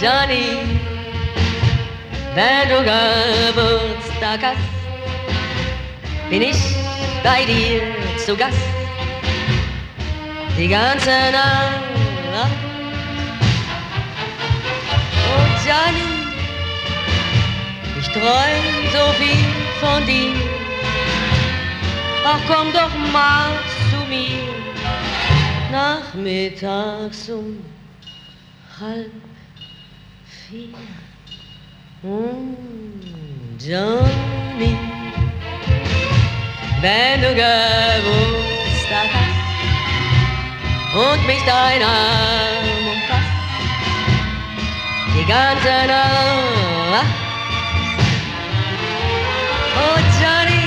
Johnny, wenn du Geburtstag hast, bin ich bei dir zu Gast. Die ganze Nacht. Oh Johnny, ich träum so viel von dir. Ach komm doch mal zu mir, nachmittags um 3:30. Johnny, wenn du Geburtstag hast und mich dein Arm umfasst, die ganze Nacht. Oh Johnny,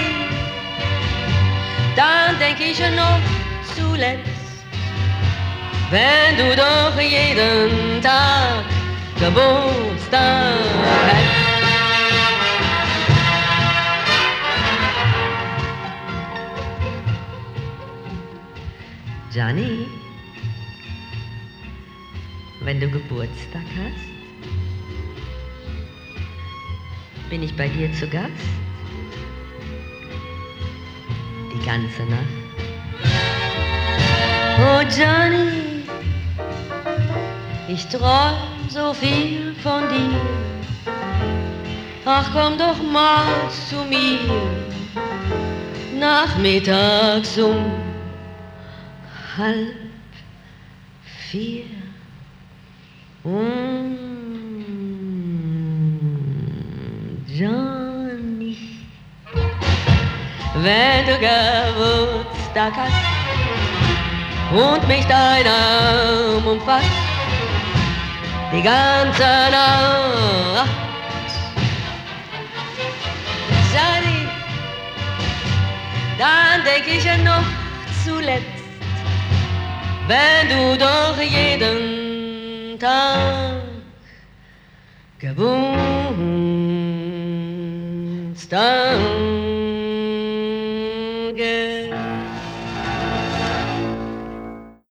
dann denk ich noch zuletzt, wenn du doch jeden Tag Geburtstag hast. Johnny, wenn du Geburtstag hast, bin ich bei dir zu Gast. Die ganze Nacht. Oh Johnny, ich träum so viel von dir. Ach komm doch mal zu mir, nachmittags um 3:30. Johnny, wenn du Geburtstag hast und mich dein Arm umfasst, die ganze Nacht. Johnny, dann denk ich noch zuletzt, wenn du doch jeden Tag Geburtstag